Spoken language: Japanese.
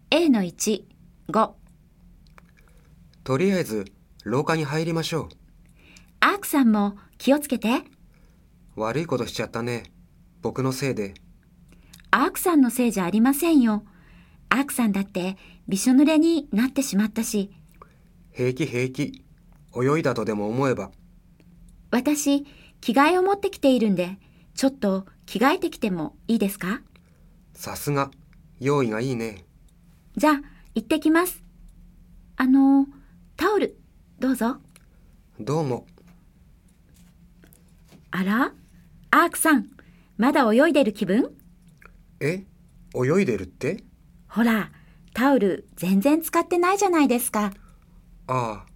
A-1、5。 とりあえず、廊下に入りましょう。 アークさんも気をつけて。 悪いことしちゃったね。僕のせいで。 アークさんのせいじゃありませんよ。アークさんだってびしょ濡れになってしまったし。 平気平気。泳いだとでも思えば。 私、着替えを持ってきているんで、ちょっと着替えてきてもいいですか？ さすが、用意がいいね。 じゃあ、行ってきます。タオル、どうぞ。 どうも。 あら？アークさん、まだ泳いでる気分？ え？泳いでるって？ ほら、タオル全然使ってないじゃないですか。 ああ、